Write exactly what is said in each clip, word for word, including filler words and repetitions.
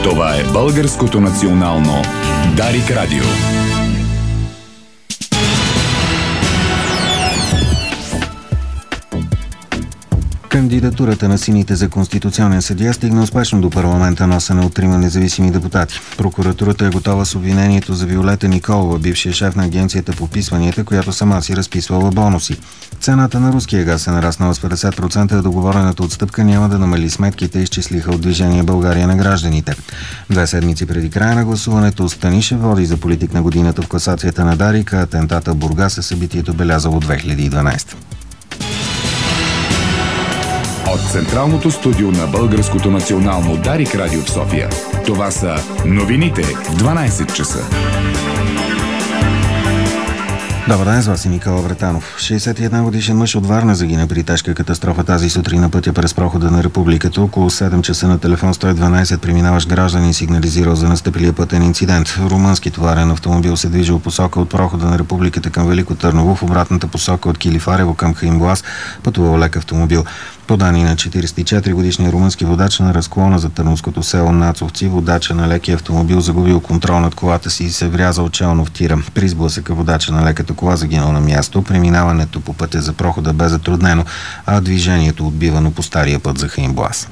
Това е Българското национално Дарик Радио. Кандидатурата на сините за конституционен съдия стигна успешно до парламента, носена от трима независими депутати. Прокуратурата е готова с обвинението за Виолета Николова, бившия шеф на агенцията по вписванията, която сама си разписвала бонуси. Цената на руския газ е нараснала с петдесет процента, а договорената отстъпка няма да намали сметките, изчислиха от Движение България на гражданите. Две седмици преди края на гласуването Станишев води за политик на годината в класацията на Дарик, а атентата в Бургас е събитието белязало две хиляди и дванадесета. От Централното студио на Българското национално Дарик Радио в София. Това са новините в дванадесет часа. Добър ден, с вас е Никола Вратанов. шейсет и една годишен мъж от Варна загина при тежка катастрофа тази сутрин на пътя през прохода на Републиката. Около седем часа на телефон сто и дванадесет преминаващ гражданин сигнализирал за настъпилия пътен инцидент. Румънски товарен автомобил се движил посока от прохода на Републиката към Велико Търново, в обратната посока от Килифарево към Хаинбоаз пътувал лек автомобил. По данни на четиридесет и четири годишния румънски водач на разклона за търновското село Нацовци, водача на лекия автомобил загубил контрол над колата си и се врязал челно в тира. При сблъсъка водача на леката кола загинал на място. Преминаването по пътя за прохода бе затруднено, а движението отбивано по стария път за Хаинбоаз.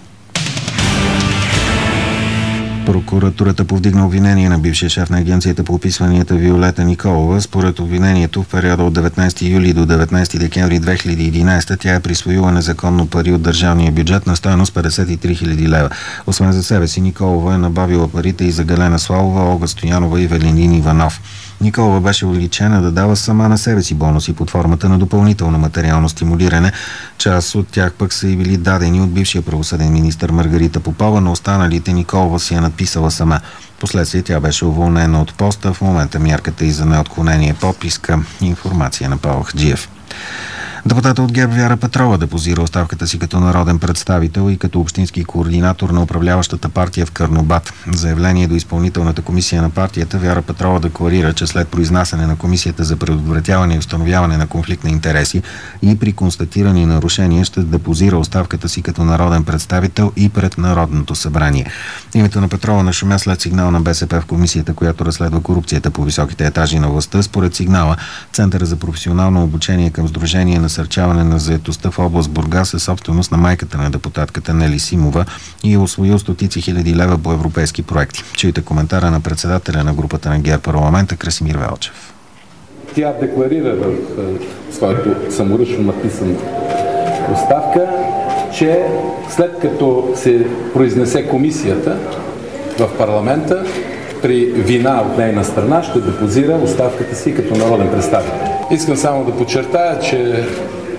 Прокуратурата повдигна обвинение на бившия шеф на агенцията по вписванията Виолета Николова. Според обвинението в периода от деветнадесети юли до деветнадесети декември две хиляди и единадесета тя е присвоила незаконно пари от държавния бюджет на стойност петдесет и три хиляди лева. Освен за себе си, Николова е набавила парите и за Галена Славова, Олга Стоянова и Велин Иванов. Николова беше уличена да дава сама на себе си бонуси под формата на допълнително материално стимулиране. Част от тях пък са и били дадени от бившия правосъден министър Маргарита Попова, но останалите Николова си я надписала сама. Последствие тя беше уволнена от поста. В момента мярката и за неотклонение подписка. Информация на Павел Хаджиев. Депутата от ГЕРБ Вяра Петрова депозира оставката си като народен представител и като общински координатор на управляващата партия в Карнобат. В заявление до изпълнителната комисия на партията Вяра Петрова декларира, че след произнасяне на комисията за предотвратяване и установяване на конфликт на интереси и при констатирани нарушения ще депозира оставката си като народен представител и пред Народното събрание. Името на Петрова нашумя след сигнал на БСП в комисията, която разследва корупцията по високите етажи на властта. Според сигнала, Центъра за професионално обучение към Сдружение на насърчаване на заетостта в област Бургас е собственост на майката на депутатката Нели Симова и е усвоил стотици хиляди лева по европейски проекти. Чуйте коментара на председателя на групата на ГЕРБ парламента Красимир Велчев. Тя декларира в своето саморъчно написан оставка, че след като се произнесе комисията в парламента, при вина от нейна страна ще депозира оставката си като народен представител. Искам само да подчертая, че,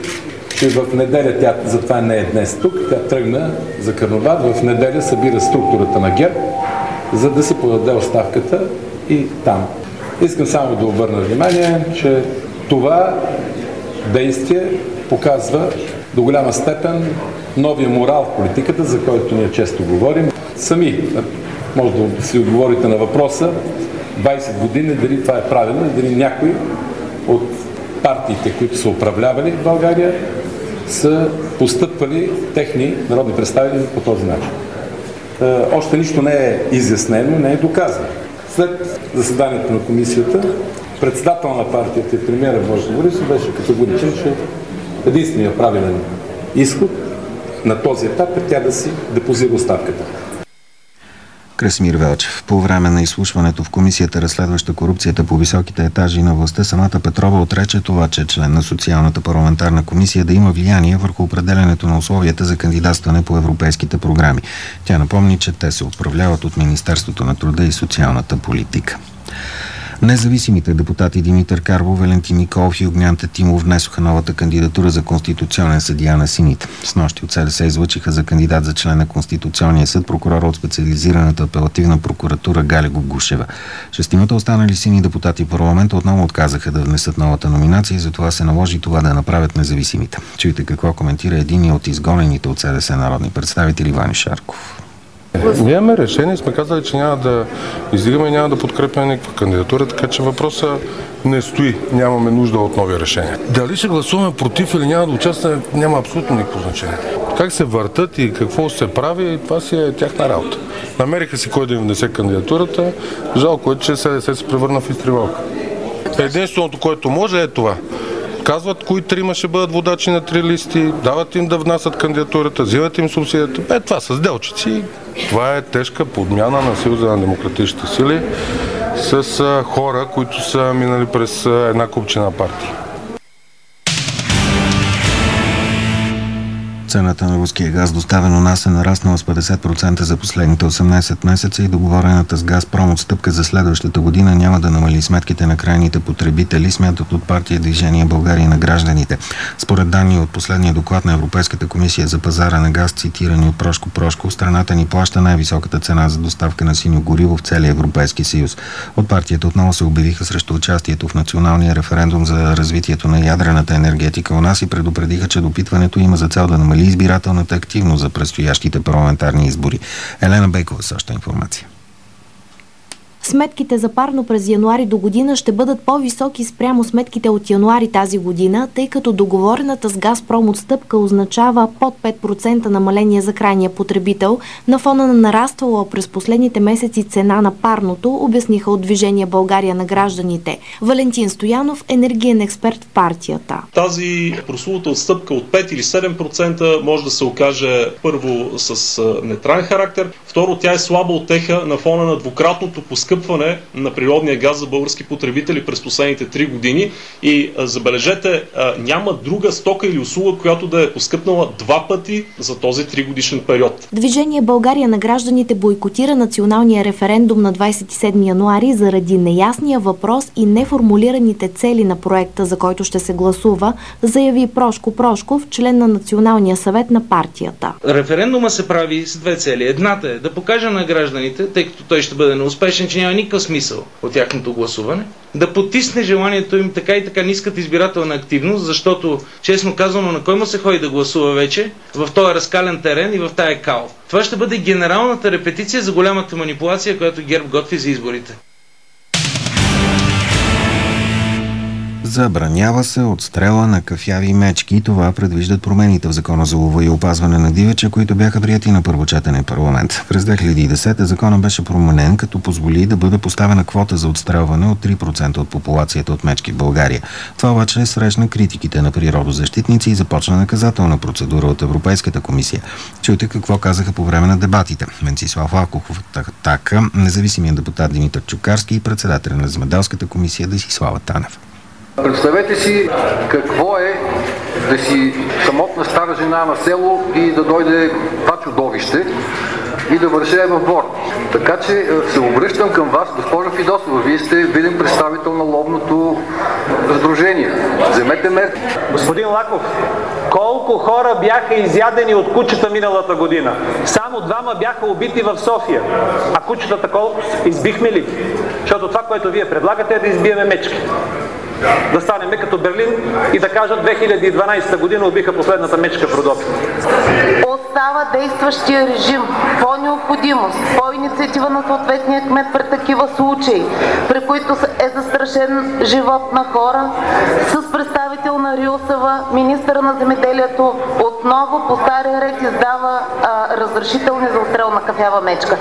че в неделя, тя затова не е днес тук, тя тръгна за Карнобат, в неделя събира структурата на ГЕРБ, за да се подаде оставката и там. Искам само да обърна внимание, че това действие показва до голяма степен новия морал в политиката, за който ние често говорим. Сами може да си отговорите на въпроса двадесет години, дали това е правилно и дали някой от партиите, които са управлявали в България, са постъпвали техни народни представители по този начин. Е, още нищо не е изяснено, не е доказано. След заседанието на комисията, председател на партията и премиера Бойко Борисов беше категоричен, че единственият правилен изход на този етап е тя да си депозира оставката. Красимир Велчев. По време на изслушването в комисията, разследваща корупцията по високите етажи на властта, самата Петрова отрече това, че е член на социалната парламентарна комисия, да има влияние върху определенето на условията за кандидатстване по европейските програми. Тя напомни, че те се управляват от Министерството на труда и социалната политика. Независимите депутати Димитър Карбов, Валентин Николов и Огнян Тетимов внесоха новата кандидатура за конституционен съдия на сините. Снощи от СДС излъчиха за кандидат за член на Конституционния съд прокурора от специализираната апелативна прокуратура Галя Гогушева. Шестимата останали сини депутати в парламента отново отказаха да внесат новата номинация и затова се наложи това да направят независимите. Чуйте какво коментира един от изгонените от СДС народни представители Вани Шарков. Ние имаме решение, сме казали, че няма да издигаме и няма да подкрепяме никаква кандидатура, така че въпросът не стои. Нямаме нужда от нови решения. Дали ще гласуваме против или няма да участваме, няма абсолютно никакво значение. Как се въртат и какво се прави, това си е тяхна работа. Намериха си кой да им внесе кандидатурата. Жалко е, че СДС се превърна в изтривалка. Единственото, което може, е това. Казват кои трима ще бъдат водачи на три листи, дават им да внасят кандидатурата, взимат им субсидията. Е, това са сделчици. Това е тежка подмяна на Съюза на демократичните сили с а, хора, които са минали през а, една купчина партия. Цената на руския газ, доставен у нас, е нараснала с петдесет процента за последните осемнайсет месеца и договорената с Газпром отстъпка за следващата година няма да намали сметките на крайните потребители, смятат от партия Движение България на гражданите. Според данни от последния доклад на Европейската комисия за пазара на газ, цитирани от Прошко Прошков, страната ни плаща най-високата цена за доставка на синьо гориво в целия Европейски съюз. От партията отново се обявиха срещу участието в националния референдум за развитието на ядрената енергетика у нас и предупредиха, че допитването има за цел да намали избирателната активност за предстоящите парламентарни избори. Елена Бейкова с още информация. Сметките за парно през януари до година ще бъдат по-високи спрямо сметките от януари тази година, тъй като договорената с Газпром отстъпка означава под пет процента намаление за крайния потребител на фона на нараствала през последните месеци цена на парното, обясниха от Движение България на гражданите. Валентин Стоянов, енергиен експерт в партията. Тази прословута отстъпка от пет или седем процента може да се окаже първо с нетрален характер, второ тя е слаба утеха на фона на двукратното поскъпване на природния газ за български потребители през последните три години и забележете, няма друга стока или услуга, която да е поскъпнала два пъти за този три годишен период. Движение България на гражданите бойкотира националния референдум на двайсет и седми януари заради неясния въпрос и неформулираните цели на проекта, за който ще се гласува, заяви Прошко Прошков, член на Националния съвет на партията. Референдума се прави с две цели. Едната е да покаже на гражданите, тъй като той ще бъде неуспешен, че няма никакъв смисъл от тяхното гласуване, да потисне желанието им така и така ниската избирателна активност, защото, честно казано, на кой му се ходи да гласува вече в този разкален терен и в тая кал. Това ще бъде генералната репетиция за голямата манипулация, която ГЕРБ готви за изборите. Забранява се отстрела на кафяви мечки. Това предвиждат промените в Закона за лова и опазване на дивеча, които бяха приети на първо четене в парламент. През две хиляди и десета закона беше променен, като позволи да бъде поставена квота за отстрелване от три процента от популацията от мечки в България. Това обаче срещна критиките на природозащитници и започна наказателна процедура от Европейската комисия. Чуйте какво казаха по време на дебатите. Венцислав Лаков от Атака, независимият депутат Димитър Чукарски и председателя на Земеделската комисия Десислава Танев. Представете си какво е да си самотна стара жена на село и да дойде това чудовище и да вършее в двор. Така че се обръщам към вас, госпожа Фидосова. Вие сте виден представител на ловното сдружение. Вземете мерки. Господин Лаков, колко хора бяха изядени от кучета миналата година? Само двама бяха убити в София. А кучетата колко? Избихме ли? Защото това, което вие предлагате, е да избиеме мечки. Да станем като Берлин и да кажат две хиляди и дванайсета година убиха последната мечка в Родопите. Остава действащия режим по необходимост, по инициатива на съответния кмет при такива случаи, при които е застрашен живот на хора, с представител на РИОСВ, министъра на земеделието отново по стария ред издава а, разрешителни за отстрел на кафява мечка.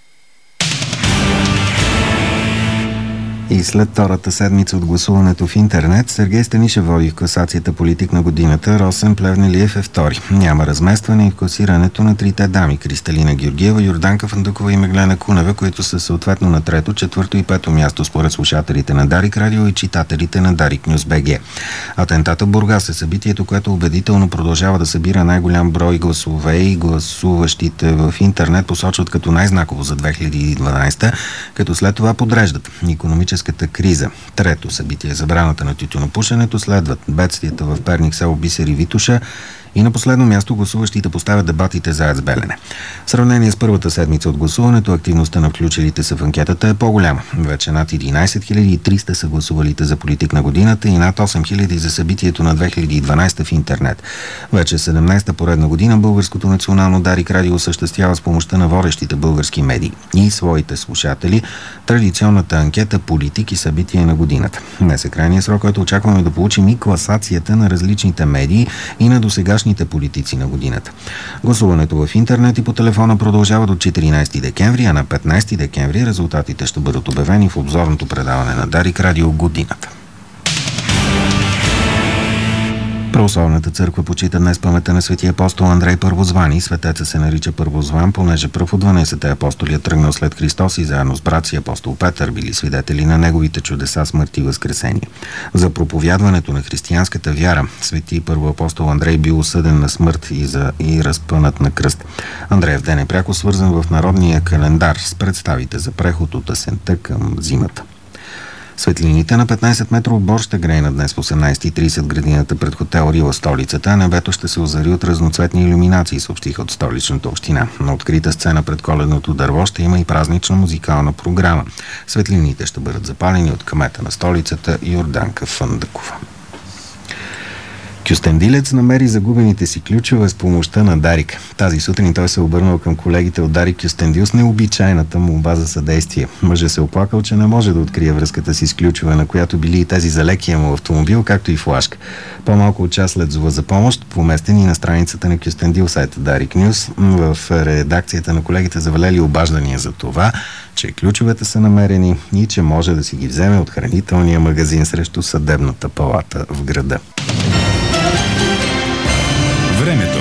И след втората седмица от гласуването в интернет, Сергей Станишев води в класацията политик на годината, Росен Плевнелиев е втори. Няма разместване и в класирането на трите дами – Кристалина Георгиева, Йорданка Фандъкова и Меглена Кунева, които са съответно на трето, четвърто и пето място според слушателите на Дарик Радио и читателите на Дарик Нюз БГ. Атентата в Бургас е събитието, което убедително продължава да събира най-голям брой гласове и гласуващите в интернет посочват като най-знаково за две хиляди и дванайсета, като след това подреждат икономическата криза. Трето събитие – забраната на тютюнопушенето, следват бедствията в Перник, село Бисер и Витоша И на последно място гласуващите поставят дебатите за АЕЦ Белене. В сравнение с първата седмица от гласуването, активността на включилите се в анкетата е по-голяма. Вече над единайсет хиляди и триста са гласувалите за политик на годината и над осем хиляди за събитието на две хиляди и дванайсета в интернет. Вече седемнайсета поредна година Българското национално Дарик радио осъществява с помощта на водещите български медии и своите слушатели традиционната анкета политик и събития на годината. Днес е крайният срок, който очакваме да получим и класацията на различните медии и на досегашните политици на годината. Гласуването в интернет и по телефона продължава до четиринайсети декември, а на петнайсети декември резултатите ще бъдат обявени в обзорното предаване на Дарик радио годината. Православната църква почита днес паметта на светия апостол Андрей Първозвани. Светеца се нарича Първозван, понеже пръв от дванайсетте апостоли е тръгнал след Христос и заедно с брат си апостол Петър били свидетели на неговите чудеса, смърт и възкресение. За проповядването на християнската вяра свети първоапостол Андрей бил осъден на смърт и, за, и разпънат на кръст. Андреев ден е пряко свързан в народния календар с представите за преход от есента към зимата. Светлините на петнайсет метров бор ще грейна днес в осемнайсет и трийсет градината пред хотел Рила, столицата. Небето ще се озари от разноцветни илюминации, съобщиха от столичната община. На открита сцена пред коледното дърво ще има и празнична музикална програма. Светлините ще бъдат запалени от кмета на столицата Йорданка Фандъкова. Кюстендилец намери загубените си ключове с помощта на Дарик. Тази сутрин той се обърнал към колегите от Дарик Кюстендил с необичайната молба за съдействие. Мъжът се оплакал, че не може да открие връзката си с ключове, на която били и тези за лекия му автомобил, както и флашка. По-малко от час след зова за помощ, поместени на страницата на Кюстендил сайта Дарик Нюс, в редакцията на колегите завалели обаждания за това, че ключовете са намерени и че може да си ги вземе от хранителния магазин срещу съдебната палата в града. Времето.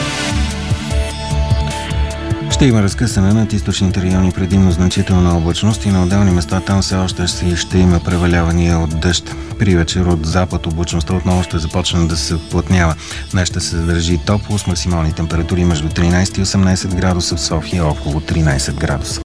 Ще има разкъсане над източните райони, предимно значителна облачност и на отделни места там все още ще, ще има превалявания от дъжд. При вечер от запад облачността отново ще започне да се вплътнява. Днес ще се държи топло с максимални температури между тринайсет и осемнайсет градуса, в София около тринайсет градуса.